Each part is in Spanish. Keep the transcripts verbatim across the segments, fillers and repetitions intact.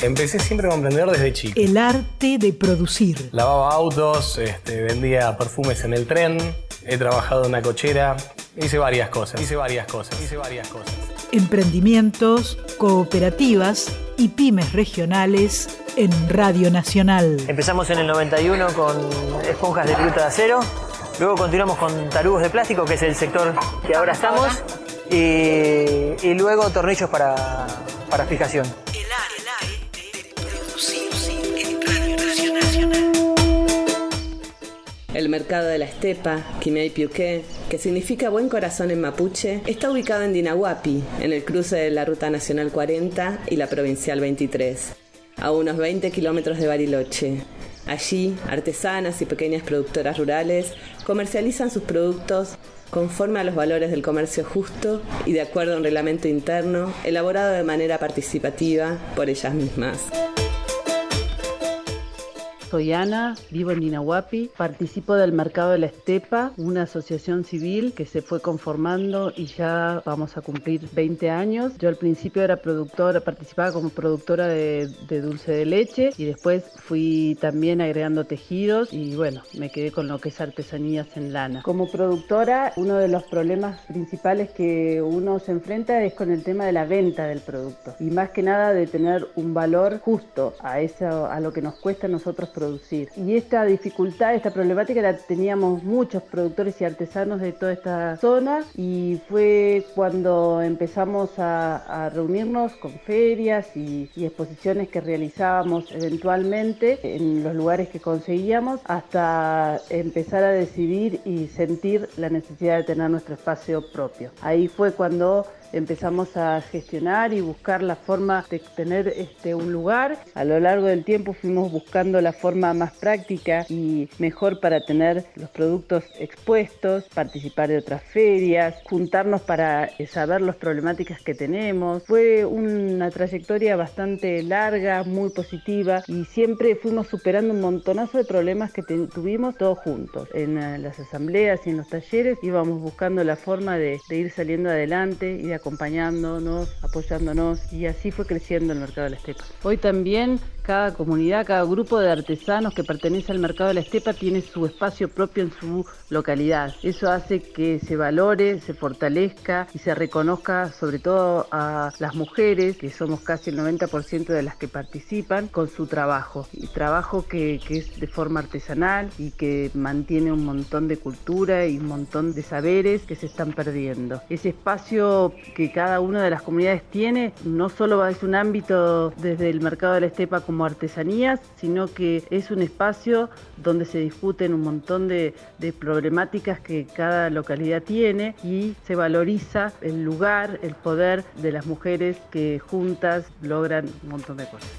Empecé siempre como emprendedor desde chico. El arte de producir. Lavaba autos, este, vendía perfumes en el tren, he trabajado en una cochera, hice varias cosas, hice varias cosas, hice varias cosas. Emprendimientos, cooperativas y pymes regionales en Radio Nacional. Empezamos en el noventa y uno con esponjas de viruta de acero, luego continuamos con tarugos de plástico, que es el sector que ahora estamos, y, y luego tornillos para, para fijación. El arte de producir en Radio Nacional. El mercado de la estepa, Quimei Piuqué, que significa buen corazón en mapuche, está ubicado en Dinahuapi, en el cruce de la Ruta Nacional cuarenta y la Provincial veintitrés, a unos veinte kilómetros de Bariloche. Allí, artesanas y pequeñas productoras rurales comercializan sus productos conforme a los valores del comercio justo y de acuerdo a un reglamento interno elaborado de manera participativa por ellas mismas. Soy Ana, vivo en Dinahuapi, participo del Mercado de la Estepa, una asociación civil que se fue conformando y ya vamos a cumplir veinte años. Yo al principio era productora, participaba como productora de, de dulce de leche y después fui también agregando tejidos y bueno, me quedé con lo que es artesanías en lana. Como productora, uno de los problemas principales que uno se enfrenta es con el tema de la venta del producto y más que nada de tener un valor justo a eso, a lo que nos cuesta a nosotros producir. Producir. Y esta dificultad, esta problemática la teníamos muchos productores y artesanos de toda esta zona y fue cuando empezamos a, a reunirnos con ferias y, y exposiciones que realizábamos eventualmente en los lugares que conseguíamos hasta empezar a decidir y sentir la necesidad de tener nuestro espacio propio. Ahí fue cuando empezamos a gestionar y buscar la forma de tener este, un lugar. A lo largo del tiempo fuimos buscando la forma más práctica y mejor para tener los productos expuestos, participar de otras ferias, juntarnos para saber las problemáticas que tenemos. Fue una trayectoria bastante larga, muy positiva y siempre fuimos superando un montonazo de problemas que te- tuvimos todos juntos. En uh, las asambleas y en los talleres íbamos buscando la forma de, de ir saliendo adelante y de acompañándonos, apoyándonos y así fue creciendo el Mercado de la Estepa. Hoy también cada comunidad, cada grupo de artesanos que pertenece al Mercado de la Estepa tiene su espacio propio en su localidad. Eso hace que se valore, se fortalezca y se reconozca sobre todo a las mujeres, que somos casi el noventa por ciento de las que participan, con su trabajo. Y trabajo que, que es de forma artesanal y que mantiene un montón de cultura y un montón de saberes que se están perdiendo. Ese espacio que cada una de las comunidades tiene no solo es un ámbito desde el Mercado de la Estepa como artesanías, sino que es un espacio donde se discuten un montón de, de problemáticas que cada localidad tiene y se valoriza el lugar, el poder de las mujeres que juntas logran un montón de cosas.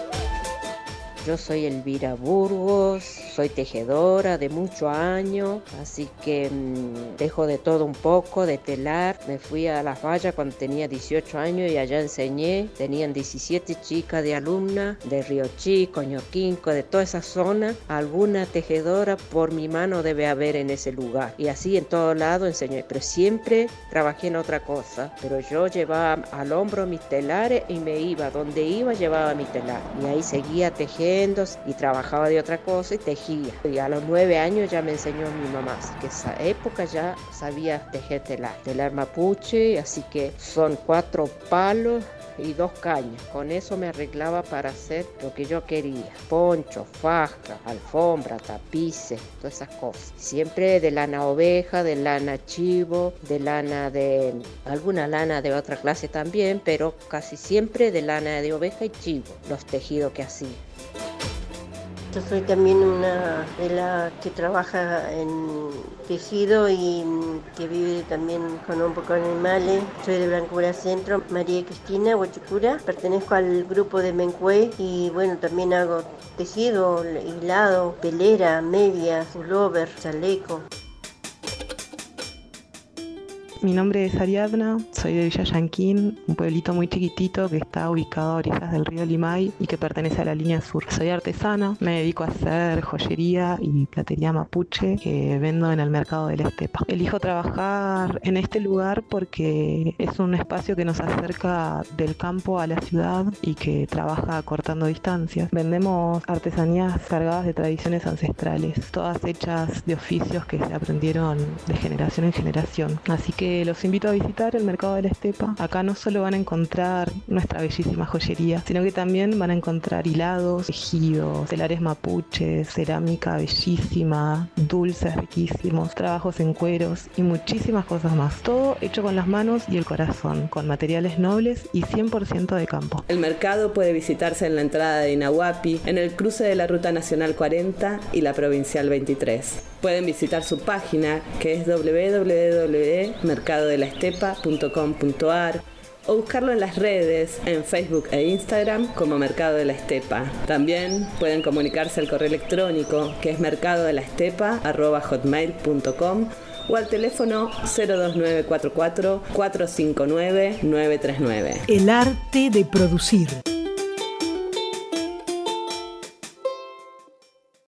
Yo soy Elvira Burgos, soy tejedora de muchos años, así que mmm, dejo de todo un poco, de telar. Me fui a Las Vallas cuando tenía dieciocho años y allá enseñé. Tenían diecisiete chicas de alumnas de Río Chico, Ñoquinco, de toda esa zona. Alguna tejedora por mi mano debe haber en ese lugar. Y así en todo lado enseñé, pero siempre trabajé en otra cosa. Pero yo llevaba al hombro mis telares y me iba, donde iba llevaba mi telar. Y ahí seguía tejiendo y trabajaba de otra cosa y tejía. Y a los nueve años ya me enseñó mi mamá, así que esa época ya sabía tejer telar, telar mapuche, así que son cuatro palos y dos cañas. Con eso me arreglaba para hacer lo que yo quería: poncho, faja, alfombra, tapices, todas esas cosas. Siempre de lana oveja, de lana chivo, de lana de... alguna lana de otra clase también, pero casi siempre de lana de oveja y chivo, los tejidos que hacía. Yo soy también una de las que trabaja en tejido y que vive también con un poco de animales. Soy de Blancura Centro, María Cristina Huachucura. Pertenezco al grupo de Mencué y bueno, también hago tejido, hilado, pelera, media, pullover, chaleco. Mi nombre es Ariadna, soy de Villa Yanquín, un pueblito muy chiquitito que está ubicado a orillas del río Limay y que pertenece a la línea sur. Soy artesana, me dedico a hacer joyería y platería mapuche que vendo en el mercado de la estepa. Elijo trabajar en este lugar porque es un espacio que nos acerca del campo a la ciudad y que trabaja cortando distancias. Vendemos artesanías cargadas de tradiciones ancestrales, todas hechas de oficios que se aprendieron de generación en generación. Así que los invito a visitar el mercado de la estepa. Acá no solo van a encontrar nuestra bellísima joyería, sino que también van a encontrar hilados, tejidos, telares mapuches, cerámica bellísima, dulces riquísimos, trabajos en cueros y muchísimas cosas más. Todo hecho con las manos y el corazón, con materiales nobles y cien por ciento de campo. El mercado puede visitarse en la entrada de Inahuapi, en el cruce de la Ruta Nacional cuarenta y la Provincial veintitrés. Pueden visitar su página, que es doble u doble u doble u punto mercado de la estepa punto com punto a r, o buscarlo en las redes, en Facebook e Instagram como Mercado de la Estepa. También pueden comunicarse al correo electrónico, que es mercado de la estepa arroba hotmail punto com, o al teléfono cero dos nueve cuatro cuatro cuatro cinco nueve nueve tres nueve. El arte de producir.